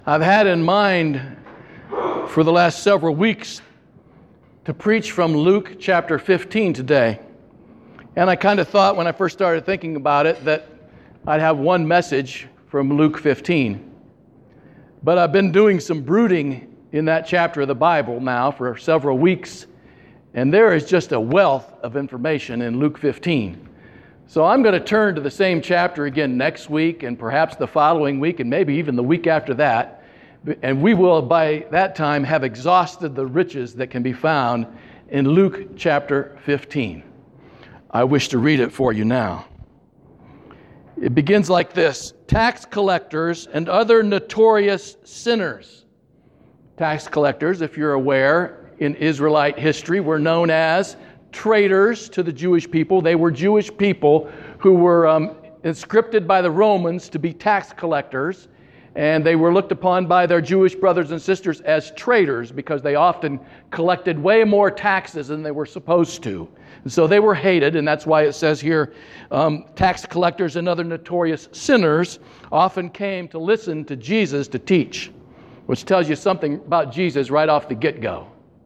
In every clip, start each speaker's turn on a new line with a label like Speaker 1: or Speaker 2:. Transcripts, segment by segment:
Speaker 1: I've had in mind for the last several weeks to preach from Luke chapter 15 today. And I kind of thought when I first started thinking about it that I'd have one message from Luke 15. But I've been doing some brooding in that chapter of the Bible now for several weeks, and there is just a wealth of information in Luke 15. So I'm going to turn to the same chapter again next week and perhaps the following week and maybe even the week after that. And we will by that time have exhausted the riches that can be found in Luke chapter 15. I wish to read it for you now. It begins like this: tax collectors and other notorious sinners. Tax collectors, if you're aware, in Israelite history were known as traitors to the Jewish people. They were Jewish people who were conscripted by the Romans to be tax collectors, and they were looked upon by their Jewish brothers and sisters as traitors because they often collected way more taxes than they were supposed to. And so they were hated, and that's why it says here, tax collectors and other notorious sinners often came to listen to Jesus to teach, which tells you something about Jesus right off the get-go.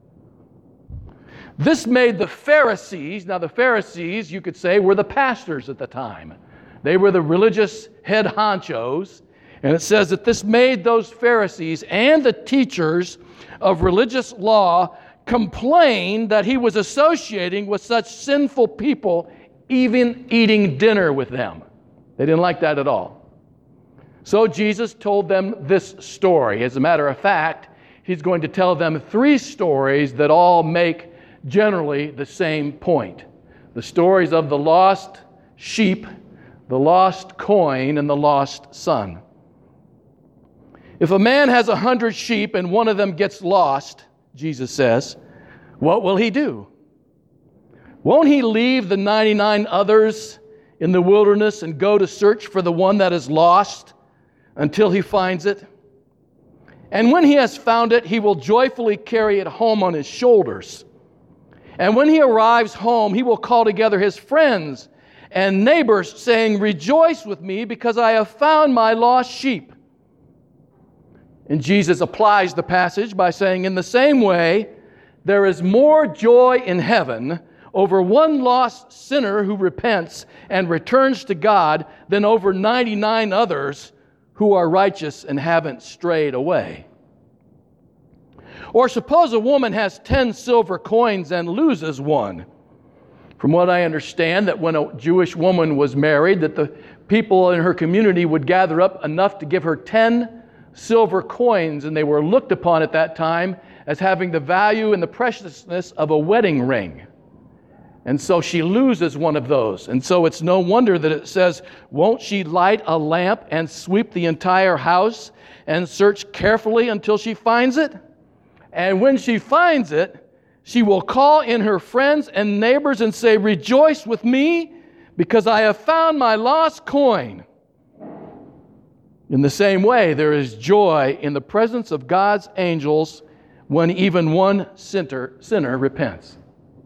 Speaker 1: This made the Pharisees, now the Pharisees, you could say, were the pastors at the time. They were the religious head honchos, and it says that this made those Pharisees and the teachers of religious law complain that he was associating with such sinful people, even eating dinner with them. They didn't like that at all. So Jesus told them this story. As a matter of fact, he's going to tell them three stories that all make generally the same point. The stories of the lost sheep, the lost coin, and the lost son. If a man has 100 sheep and one of them gets lost, Jesus says, what will he do? Won't he leave the 99 others in the wilderness and go to search for the one that is lost until he finds it? And when he has found it, he will joyfully carry it home on his shoulders. And when he arrives home, he will call together his friends and neighbors, saying, "Rejoice with me, because I have found my lost sheep." And Jesus applies the passage by saying, in the same way, there is more joy in heaven over one lost sinner who repents and returns to God than over 99 others who are righteous and haven't strayed away. Or suppose a woman has 10 silver coins and loses one. From what I understand, that when a Jewish woman was married, that the people in her community would gather up enough to give her 10 silver coins, and they were looked upon at that time as having the value and the preciousness of a wedding ring. And so she loses one of those. And so it's no wonder that it says, won't she light a lamp and sweep the entire house and search carefully until she finds it? And when she finds it, she will call in her friends and neighbors and say, "Rejoice with me, because I have found my lost coin." In the same way, there is joy in the presence of God's angels when even one sinner repents.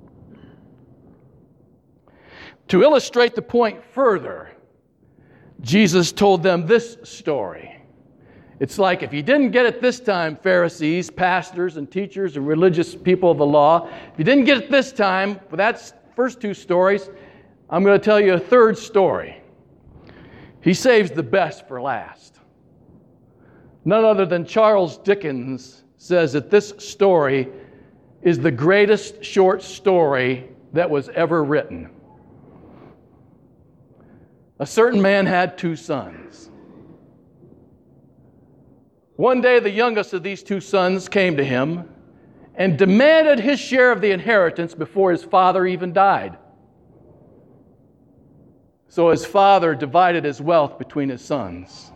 Speaker 1: To illustrate the point further, Jesus told them this story. It's like, if you didn't get it this time, Pharisees, pastors, and teachers, and religious people of the law, if you didn't get it this time, for that first two stories, I'm going to tell you a third story. He saves the best for last. None other than Charles Dickens says that this story is the greatest short story that was ever written. A certain man had 2 sons. One day, the youngest of these 2 sons came to him and demanded his share of the inheritance before his father even died. So his father divided his wealth between his sons.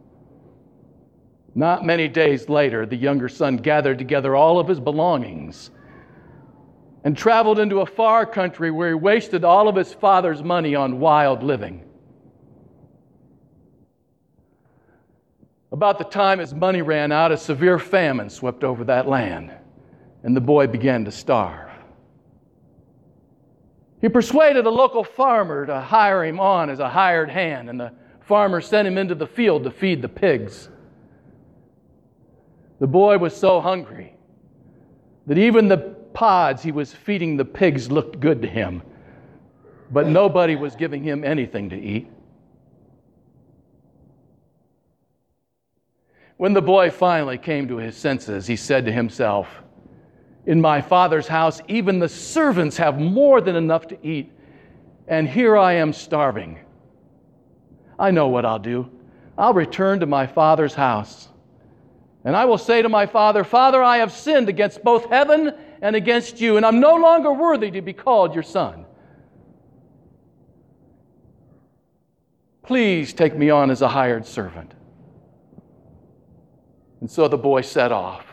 Speaker 1: Not many days later, the younger son gathered together all of his belongings and traveled into a far country where he wasted all of his father's money on wild living. About the time his money ran out, a severe famine swept over that land, and the boy began to starve. He persuaded a local farmer to hire him on as a hired hand, and the farmer sent him into the field to feed the pigs. The boy was so hungry that even the pods he was feeding the pigs looked good to him, but nobody was giving him anything to eat. When the boy finally came to his senses, he said to himself, "In my father's house, even the servants have more than enough to eat, and here I am starving. I know what I'll do. I'll return to my father's house. And I will say to my father, 'Father, I have sinned against both heaven and against you, and I'm no longer worthy to be called your son. Please take me on as a hired servant.'" And so the boy set off.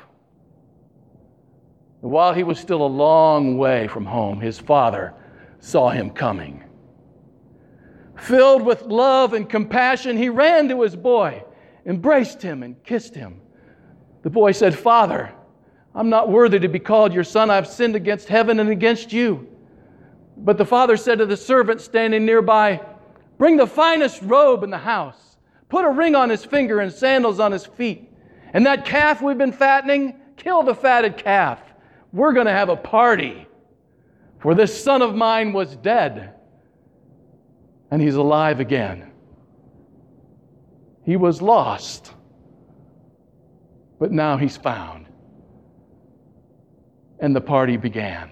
Speaker 1: And while he was still a long way from home, his father saw him coming. Filled with love and compassion, he ran to his boy, embraced him, and kissed him. The boy said, "Father, I'm not worthy to be called your son. I've sinned against heaven and against you." But the father said to the servant standing nearby, "Bring the finest robe in the house. Put a ring on his finger and sandals on his feet. And that calf we've been fattening, kill the fatted calf. We're going to have a party. For this son of mine was dead, and he's alive again. He was lost, but now he's found." And the party began.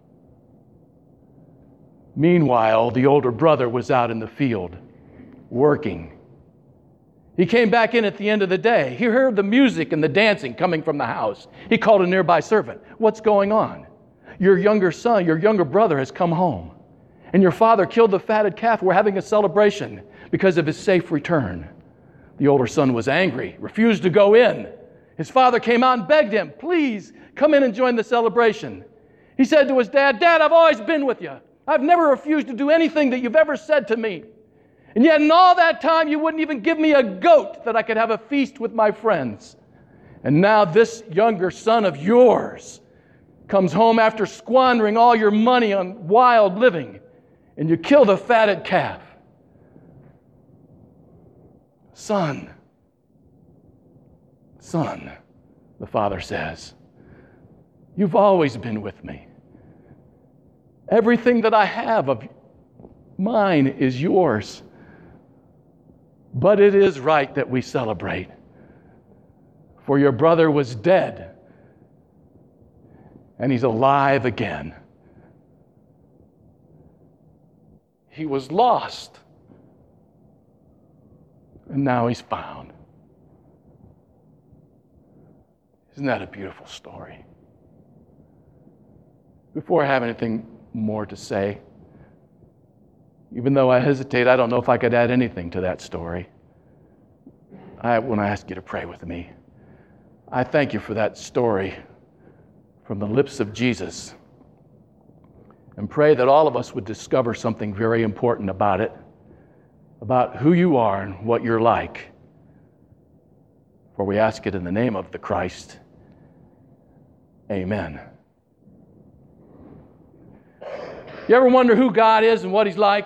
Speaker 1: Meanwhile, the older brother was out in the field, working. He came back in at the end of the day. He heard the music and the dancing coming from the house. He called a nearby servant. "What's going on? Your younger son, your younger brother has come home. And your father killed the fatted calf. We're having a celebration because of his safe return." The older son was angry, refused to go in. His father came out and begged him, "Please, come in and join the celebration." He said to his dad, "Dad, I've always been with you. I've never refused to do anything that you've ever said to me. And yet in all that time, you wouldn't even give me a goat that I could have a feast with my friends. And now this younger son of yours comes home after squandering all your money on wild living, and you kill the fatted calf." "Son, the father says, "you've always been with me. Everything that I have of mine is yours. But it is right that we celebrate. For your brother was dead, and he's alive again. He was lost, and now he's found." Isn't that a beautiful story? Before I have anything more to say, even though I hesitate, I don't know if I could add anything to that story, I want to ask you to pray with me. I thank you for that story from the lips of Jesus, and pray that all of us would discover something very important about it, about who you are and what you're like. For we ask it in the name of the Christ. Amen. You ever wonder who God is and what He's like?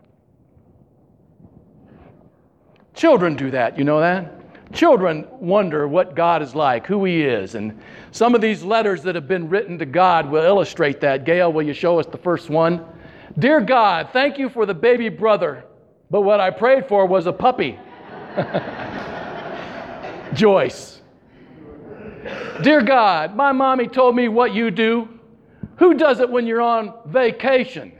Speaker 1: Children do that, you know that? Children wonder what God is like, who He is. And some of these letters that have been written to God will illustrate that. Gail, will you show us the first one? "Dear God, thank you for the baby brother, but what I prayed for was a puppy." Joyce. "Dear God, my mommy told me what you do. Who does it when you're on vacation?"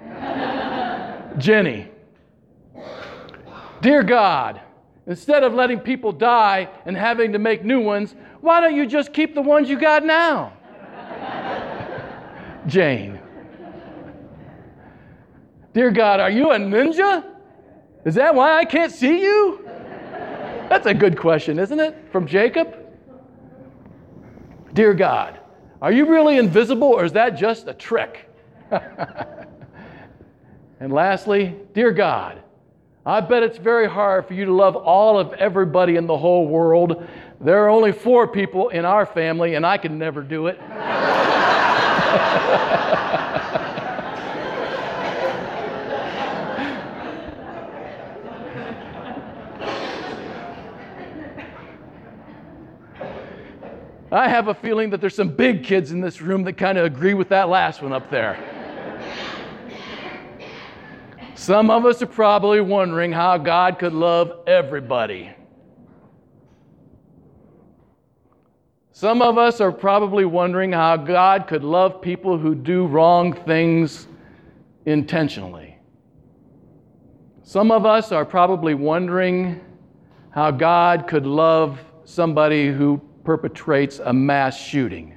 Speaker 1: Jenny. "Dear God, instead of letting people die and having to make new ones, why don't you just keep the ones you got now?" Jane. "Dear God, are you a ninja? Is that why I can't see you?" That's a good question, isn't it? From Jacob. "Dear God, are you really invisible, or is that just a trick?" And lastly, "Dear God, I bet it's very hard for you to love all of everybody in the whole world. There are only 4 people in our family, and I can never do it." I have a feeling that there's some big kids in this room that kind of agree with that last one up there. Some of us are probably wondering how God could love everybody. Some of us are probably wondering how God could love people who do wrong things intentionally. Some of us are probably wondering how God could love somebody who perpetrates a mass shooting.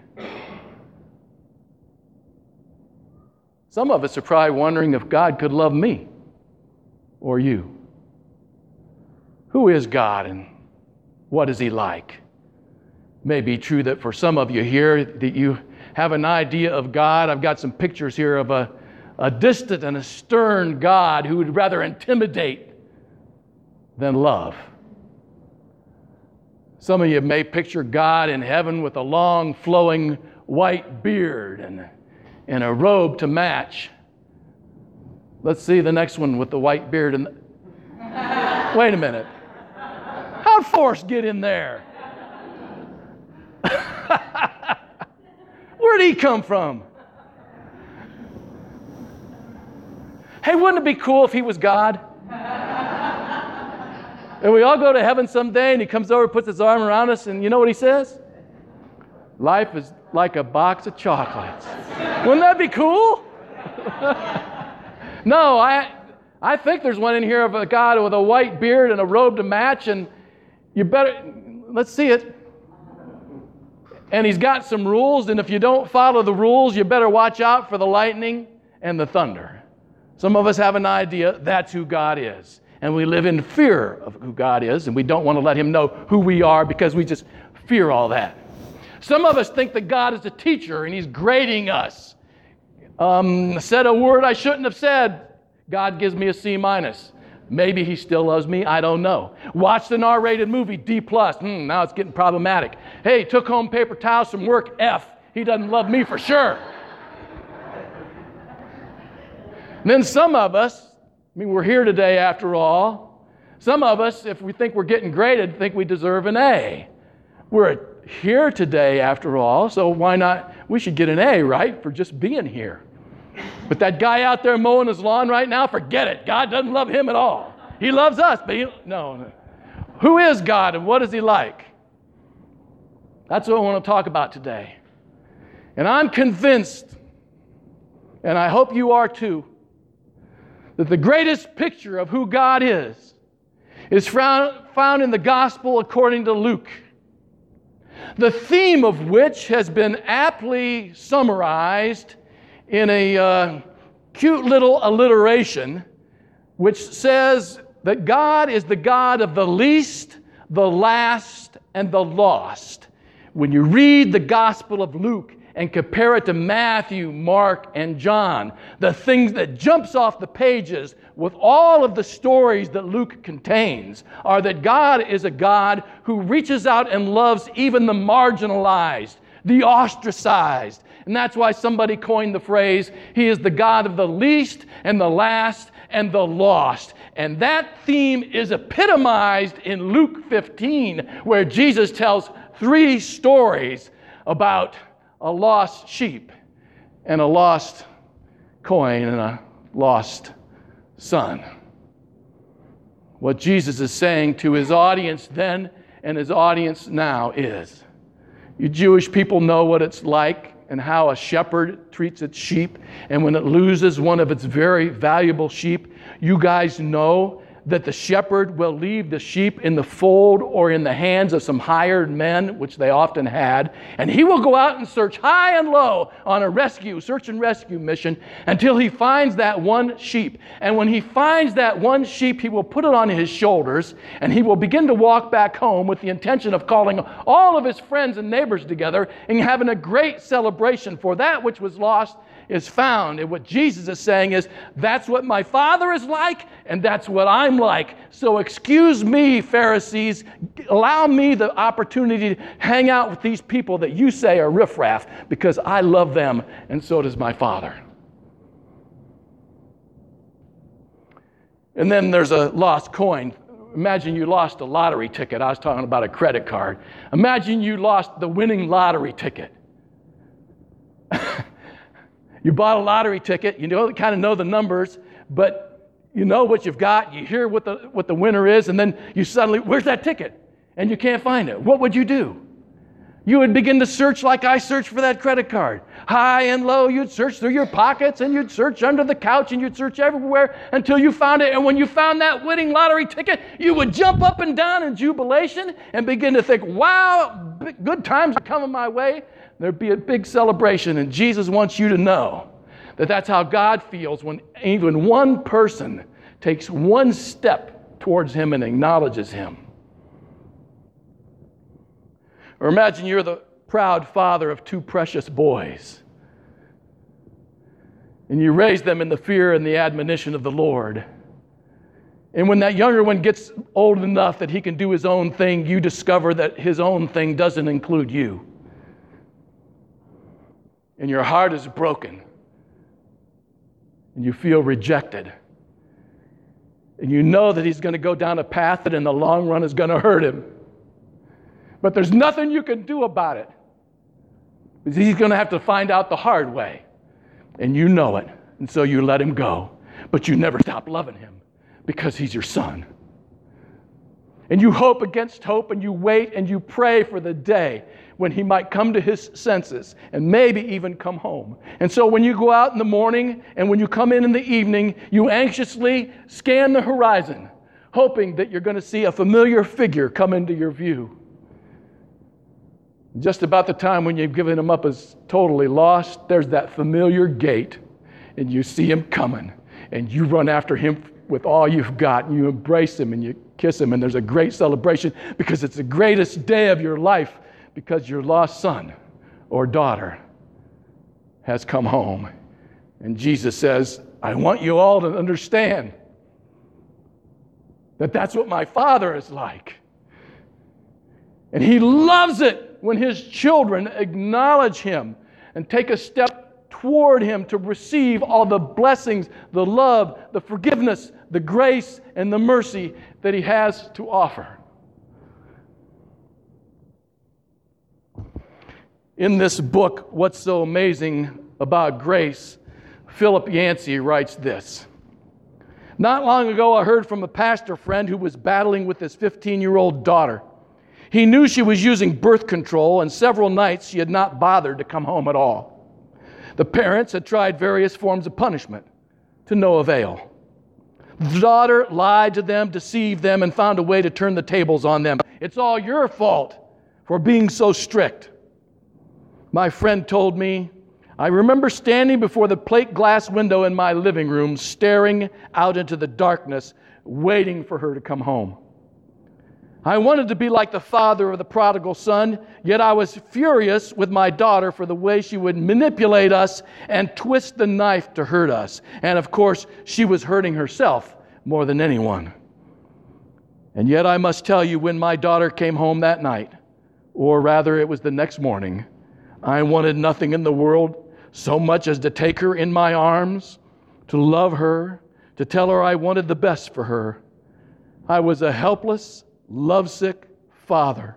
Speaker 1: Some of us are probably wondering if God could love me or you. Who is God and what is He like? It may be true that for some of you here that you have an idea of God. I've got some pictures here of a distant and a stern God who would rather intimidate than love. Some of you may picture God in heaven with a long flowing white beard and a robe to match. Let's see the next one with the white beard. Wait a minute. How'd Forrest get in there? Where'd he come from? Hey, wouldn't it be cool if he was God? And we all go to heaven someday and he comes over, puts his arm around us, and you know what he says? Life is like a box of chocolates. Wouldn't that be cool? No, I think there's one in here of a God with a white beard and a robe to match, and you better, let's see it. And he's got some rules, and if you don't follow the rules, you better watch out for the lightning and the thunder. Some of us have an idea that's who God is, and we live in fear of who God is, and we don't want to let Him know who we are because we just fear all that. Some of us think that God is a teacher, and He's grading us. Said a word I shouldn't have said. God gives me a C-. Maybe He still loves me. I don't know. Watched an R-rated movie, D+. Now it's getting problematic. Hey, took home paper towels from work, F. He doesn't love me for sure. And then some of us, we're here today after all. Some of us, if we think we're getting graded, think we deserve an A. We're here today after all, so why not? We should get an A, right, for just being here. But that guy out there mowing his lawn right now, forget it. God doesn't love him at all. He loves us, but no. Who is God and what is He like? That's what I want to talk about today. And I'm convinced, and I hope you are too, that the greatest picture of who God is found in the Gospel according to Luke, the theme of which has been aptly summarized in a cute little alliteration, which says that God is the God of the least, the last, and the lost. When you read the Gospel of Luke and compare it to Matthew, Mark, and John, the things that jumps off the pages with all of the stories that Luke contains are that God is a God who reaches out and loves even the marginalized, the ostracized. And that's why somebody coined the phrase, He is the God of the least and the last and the lost. And that theme is epitomized in Luke 15, where Jesus tells 3 stories about a lost sheep and a lost coin and a lost son. What Jesus is saying to His audience then and His audience now is, you Jewish people know what it's like and how a shepherd treats its sheep. And when it loses one of its very valuable sheep, you guys know that the shepherd will leave the sheep in the fold or in the hands of some hired men, which they often had, and he will go out and search high and low on a search and rescue mission until he finds that one sheep. And when he finds that one sheep, he will put it on his shoulders, and he will begin to walk back home with the intention of calling all of his friends and neighbors together and having a great celebration, for that which was lost is found. And what Jesus is saying is, that's what my Father is like, and that's what I'm like. So excuse me, Pharisees, allow me the opportunity to hang out with these people that you say are riffraff, because I love them, and so does my Father. And then there's a lost coin. Imagine you lost a lottery ticket. I was talking about a credit card. Imagine you lost the winning lottery ticket. You bought a lottery ticket. You kind of know the numbers, but you know what you've got. You hear what the winner is, and then you suddenly, where's that ticket? And you can't find it. What would you do? You would begin to search like I searched for that credit card. High and low, you'd search through your pockets, and you'd search under the couch, and you'd search everywhere until you found it. And when you found that winning lottery ticket, you would jump up and down in jubilation and begin to think, wow, good times are coming my way. There'd be a big celebration, and Jesus wants you to know that that's how God feels when even one person takes one step towards Him and acknowledges Him. Or imagine you're the proud father of two precious boys, and you raise them in the fear and the admonition of the Lord. And when that younger one gets old enough that he can do his own thing, you discover that his own thing doesn't include you. And your heart is broken, and you feel rejected. And you know that he's going to go down a path that in the long run is going to hurt him. But there's nothing you can do about it, because he's going to have to find out the hard way. And you know it. And so you let him go. But you never stop loving him because he's your son. And you hope against hope, and you wait and you pray for the day when he might come to his senses and maybe even come home. And so when you go out in the morning and when you come in the evening, you anxiously scan the horizon, hoping that you're going to see a familiar figure come into your view. Just about the time when you've given him up as totally lost, there's that familiar gate, and you see him coming, and you run after him with all you've got, and you embrace him, and you kiss him, and there's a great celebration because it's the greatest day of your life, because your lost son or daughter has come home. And Jesus says, I want you all to understand that that's what my Father is like. And he loves it when his children acknowledge him and take a step toward him to receive all the blessings, the love, the forgiveness, the grace, and the mercy that he has to offer. In this book, What's So Amazing About Grace, Philip Yancey writes this. Not long ago, I heard from a pastor friend who was battling with his 15-year-old daughter. He knew she was using birth control, and several nights she had not bothered to come home at all. The parents had tried various forms of punishment, to no avail. The daughter lied to them, deceived them, and found a way to turn the tables on them. It's all your fault for being so strict. My friend told me, I remember standing before the plate glass window in my living room, staring out into the darkness, waiting for her to come home. I wanted to be like the father of the prodigal son, yet I was furious with my daughter for the way she would manipulate us and twist the knife to hurt us. And of course, she was hurting herself more than anyone. And yet I must tell you, when my daughter came home that night, or rather it was the next morning, I wanted nothing in the world so much as to take her in my arms, to love her, to tell her I wanted the best for her. I was a helpless, lovesick father.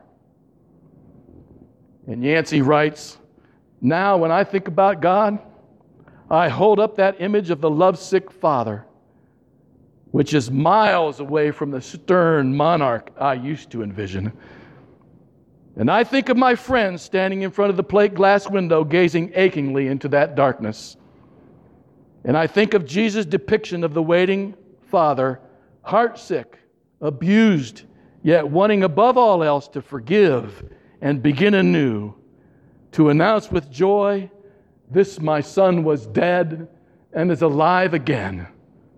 Speaker 1: And Yancey writes, now when I think about God, I hold up that image of the lovesick father, which is miles away from the stern monarch I used to envision. And I think of my friend standing in front of the plate glass window, gazing achingly into that darkness. And I think of Jesus' depiction of the waiting father, heartsick, abused, yet wanting above all else to forgive and begin anew, to announce with joy, this my son was dead and is alive again.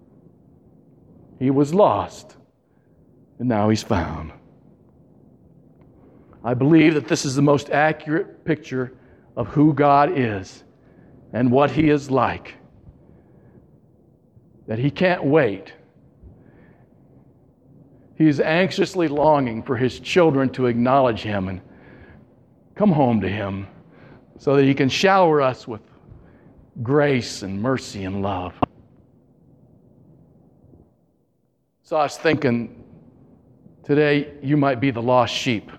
Speaker 1: He was lost, and now he's found. I believe that this is the most accurate picture of who God is and what he is like. That he can't wait. He's anxiously longing for his children to acknowledge him and come home to him so that he can shower us with grace and mercy and love. So I was thinking Today, you might be the lost sheep.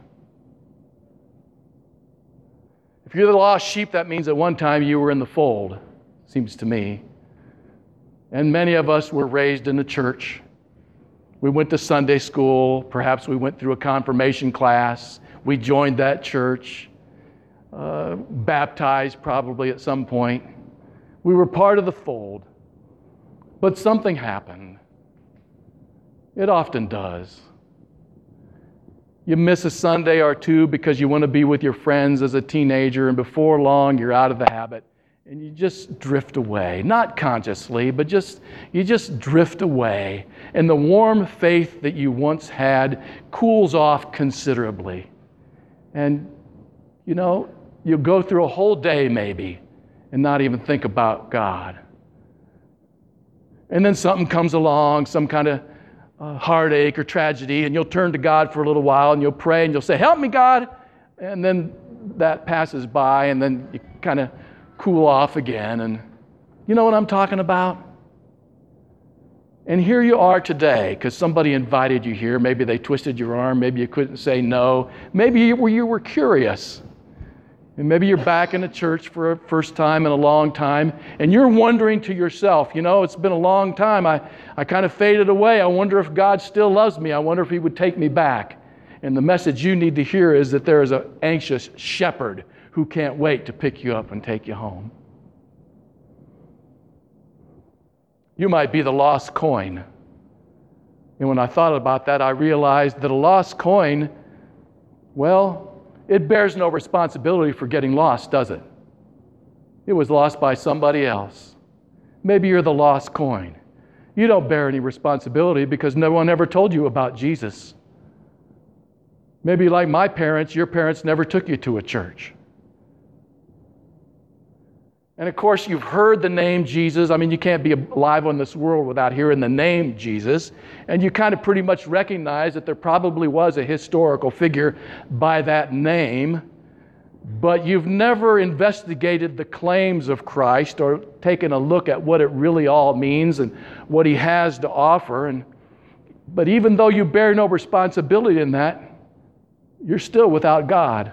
Speaker 1: If you're the lost sheep, that means at one time you were in the fold, seems to me. And many of us were raised in the church. We went to Sunday school. Perhaps we went through a confirmation class. We joined that church, baptized probably at some point. We were part of the fold. But something happened. It often does. You miss a Sunday or two because you want to be with your friends as a teenager, and before long you're out of the habit. And you just drift away, not consciously, but you just drift away. And the warm faith that you once had cools off considerably. And, you'll go through a whole day maybe and not even think about God. And then something comes along, some kind of heartache or tragedy, and you'll turn to God for a little while and you'll pray and you'll say, "Help me, God." And then that passes by and then you kind of cool off again, and you know what I'm talking about? And here you are today because somebody invited you here. Maybe they twisted your arm. Maybe you couldn't say no. Maybe you were curious. And maybe you're back in the church for a first time in a long time, and you're wondering to yourself, it's been a long time. I kind of faded away. I wonder if God still loves me. I wonder if He would take me back. And the message you need to hear is that there is an anxious shepherd who can't wait to pick you up and take you home. You might be the lost coin. And when I thought about that, I realized that a lost coin, it bears no responsibility for getting lost, does it? It was lost by somebody else. Maybe you're the lost coin. You don't bear any responsibility because no one ever told you about Jesus. Maybe like my parents, your parents never took you to a church. And of course, you've heard the name Jesus. I mean, you can't be alive on this world without hearing the name Jesus. And you kind of pretty much recognize that there probably was a historical figure by that name. But you've never investigated the claims of Christ or taken a look at what it really all means and what He has to offer. But even though you bear no responsibility in that, you're still without God.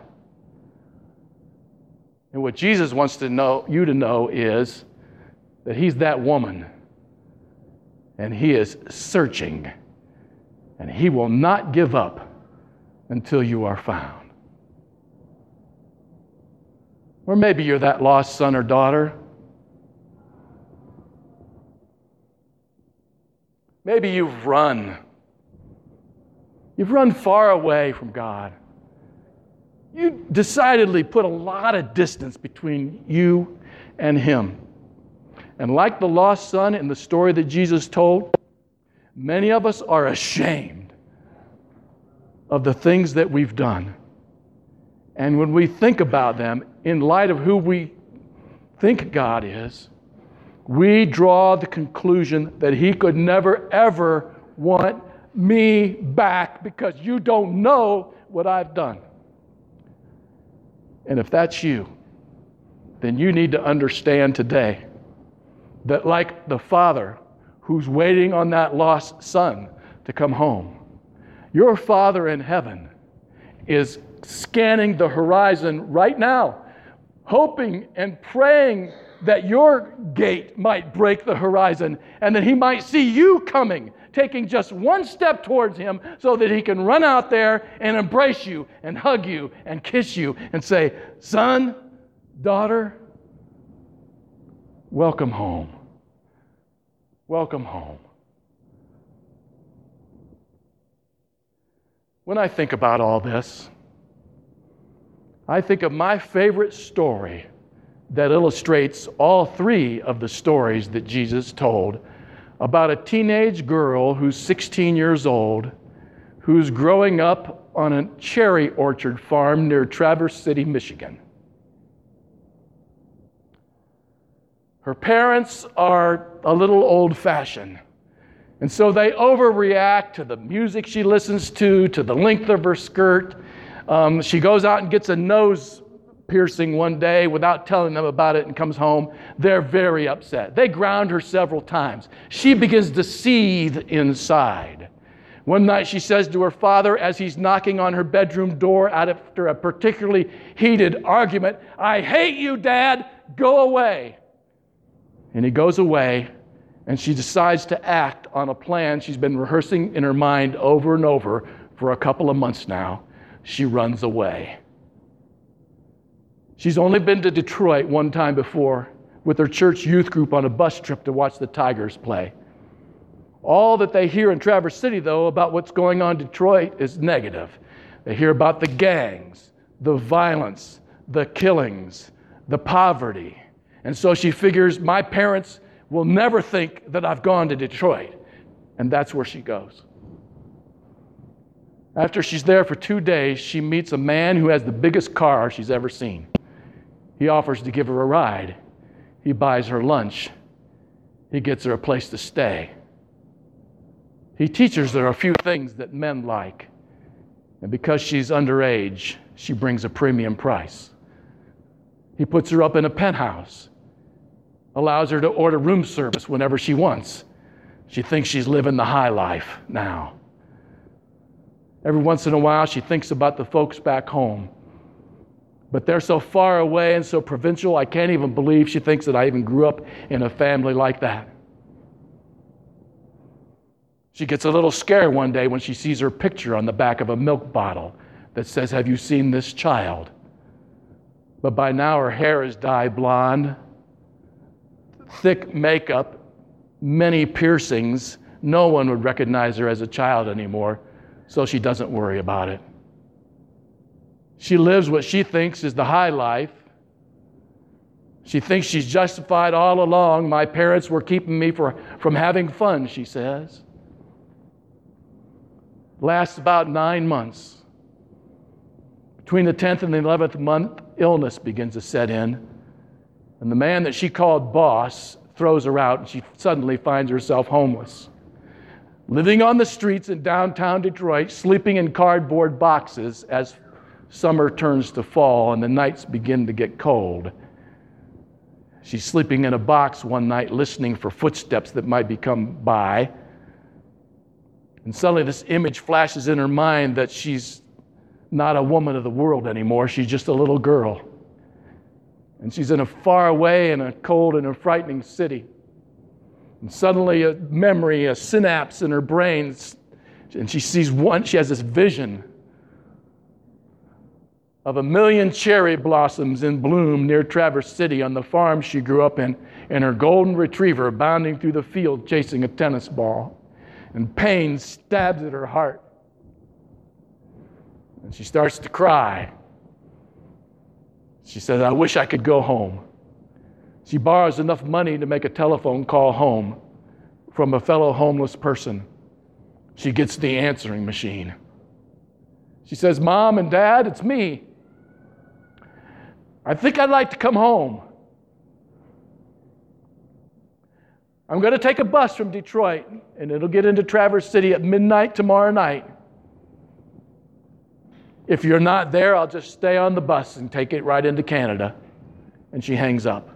Speaker 1: And what Jesus wants you to know is that He's that woman. And He is searching. And He will not give up until you are found. Or maybe you're that lost son or daughter. Maybe you've run. You've run far away from God. You decidedly put a lot of distance between you and Him. And like the lost son in the story that Jesus told, many of us are ashamed of the things that we've done. And when we think about them, in light of who we think God is, we draw the conclusion that He could never, ever want me back because you don't know what I've done. And if that's you, then you need to understand today that like the Father who's waiting on that lost son to come home, your Father in heaven is scanning the horizon right now, hoping and praying that your gate might break the horizon and that He might see you coming, taking just one step towards Him so that He can run out there and embrace you and hug you and kiss you and say, "Son, daughter, welcome home. Welcome home." When I think about all this, I think of my favorite story that illustrates all three of the stories that Jesus told about a teenage girl who's 16 years old, who's growing up on a cherry orchard farm near Traverse City, Michigan. Her parents are a little old-fashioned, and so they overreact to the music she listens to the length of her skirt. She goes out and gets a nose piercing one day without telling them about it and comes home. They're very upset. They ground her several times. She begins to seethe inside. One night she says to her father as he's knocking on her bedroom door after a particularly heated argument, "I hate you, Dad, go away." And he goes away, and she decides to act on a plan she's been rehearsing in her mind over and over for a couple of months now. She runs away. She's only been to Detroit one time before with her church youth group on a bus trip to watch the Tigers play. All that they hear in Traverse City, though, about what's going on in Detroit is negative. They hear about the gangs, the violence, the killings, the poverty. And so she figures, my parents will never think that I've gone to Detroit. And that's where she goes. After she's there for 2 days, she meets a man who has the biggest car she's ever seen. He offers to give her a ride. He buys her lunch. He gets her a place to stay. He teaches her a few things that men like. And because she's underage, she brings a premium price. He puts her up in a penthouse, allows her to order room service whenever she wants. She thinks she's living the high life now. Every once in a while, she thinks about the folks back home. But they're so far away and so provincial, I can't even believe she thinks that I even grew up in a family like that. She gets a little scared one day when she sees her picture on the back of a milk bottle that says, "Have you seen this child?" But by now her hair is dyed blonde, thick makeup, many piercings. No one would recognize her as a child anymore, so she doesn't worry about it. She lives what she thinks is the high life. She thinks she's justified all along. My parents were keeping me from having fun, she says. Lasts about 9 months. Between the 10th and the 11th month, illness begins to set in. And the man that she called boss throws her out, and she suddenly finds herself homeless. Living on the streets in downtown Detroit, sleeping in cardboard boxes as summer turns to fall and the nights begin to get cold. She's sleeping in a box one night, listening for footsteps that might come by. And suddenly this image flashes in her mind that she's not a woman of the world anymore. She's just a little girl. And she's in a far away and a cold and a frightening city. And suddenly a memory, a synapse in her brain, and she has this vision of 1,000,000 cherry blossoms in bloom near Traverse City on the farm she grew up in, and her golden retriever bounding through the field chasing a tennis ball. And pain stabs at her heart. And she starts to cry. She says, "I wish I could go home." She borrows enough money to make a telephone call home from a fellow homeless person. She gets the answering machine. She says, "Mom and Dad, it's me. I think I'd like to come home. I'm going to take a bus from Detroit, and it'll get into Traverse City at midnight tomorrow night. If you're not there, I'll just stay on the bus and take it right into Canada." And she hangs up.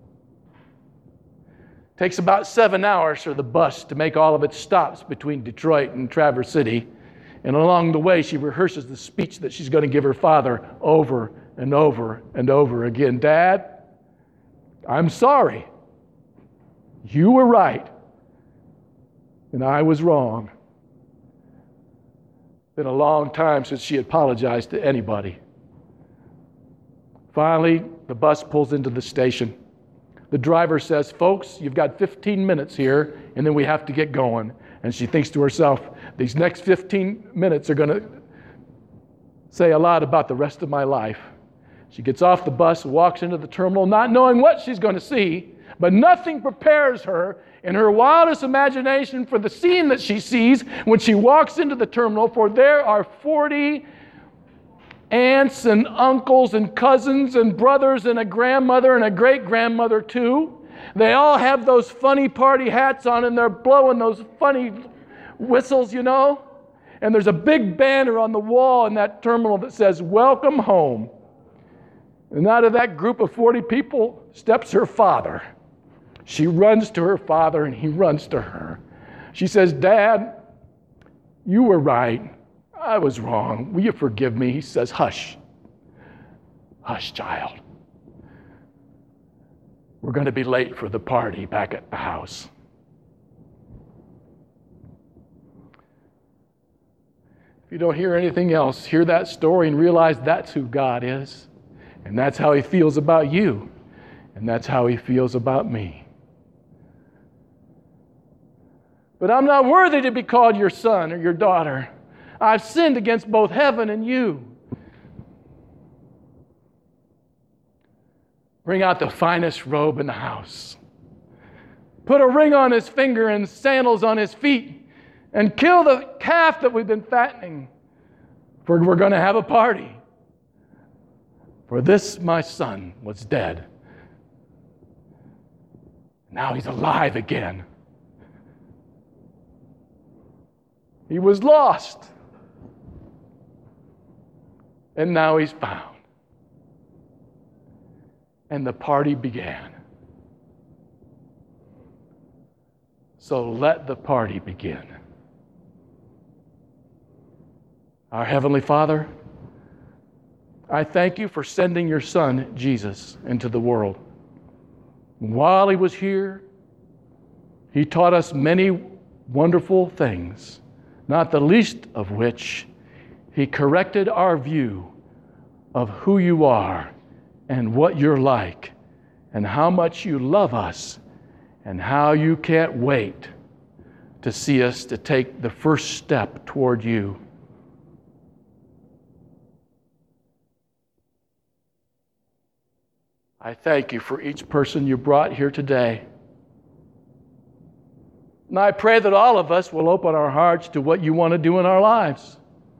Speaker 1: Takes about 7 hours for the bus to make all of its stops between Detroit and Traverse City. And along the way, she rehearses the speech that she's going to give her father over and over and over again. "Dad, I'm sorry. You were right, and I was wrong." Been a long time since she apologized to anybody. Finally, the bus pulls into the station. The driver says, "Folks, you've got 15 minutes here, and then we have to get going." And she thinks to herself, these next 15 minutes are going to say a lot about the rest of my life. She gets off the bus, walks into the terminal, not knowing what she's going to see, but nothing prepares her in her wildest imagination for the scene that she sees when she walks into the terminal, for there are 40 aunts and uncles and cousins and brothers and a grandmother and a great-grandmother too. They all have those funny party hats on and they're blowing those funny whistles, you know. And there's a big banner on the wall in that terminal that says, "Welcome home." And out of that group of 40 people steps her father. She runs to her father and he runs to her. She says, "Dad, You were right. I was wrong. Will you forgive me? He says, hush. Hush, child. We're going to be late for the party back at the house. If you don't hear anything else, hear that story and realize that's who God is. And that's how He feels about you. And that's how He feels about me. But I'm not worthy to be called your son or your daughter. I've sinned against both heaven and you. Bring out the finest robe in the house. Put a ring on his finger and sandals on his feet. And kill the calf that we've been fattening. For we're going to have a party. For this my son was dead. Now he's alive again. He was lost. And now he's found. And the party began. So let the party begin. Our Heavenly Father, I thank you for sending your Son, Jesus, into the world. While he was here, he taught us many wonderful things, not the least of which he corrected our view of who you are and what you're like and how much you love us and how you can't wait to see us to take the first step toward you. I thank you for each person you brought here today. And I pray that all of us will open our hearts to what you want to do in our lives.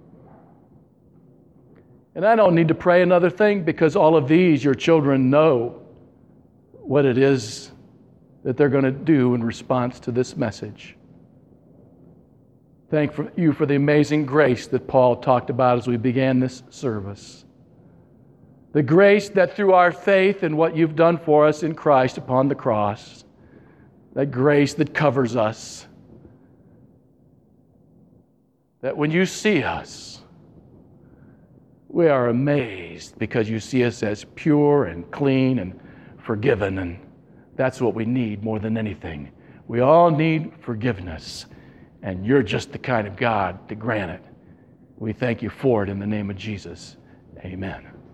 Speaker 1: And I don't need to pray another thing because all of these, your children, know what it is that they're going to do in response to this message. Thank you for the amazing grace that Paul talked about as we began this service. The grace that through our faith in what you've done for us in Christ upon the cross, that grace that covers us, that when you see us, we are amazed because you see us as pure and clean and forgiven, and that's what we need more than anything. We all need forgiveness, and you're just the kind of God to grant it. We thank you for it in the name of Jesus. Amen.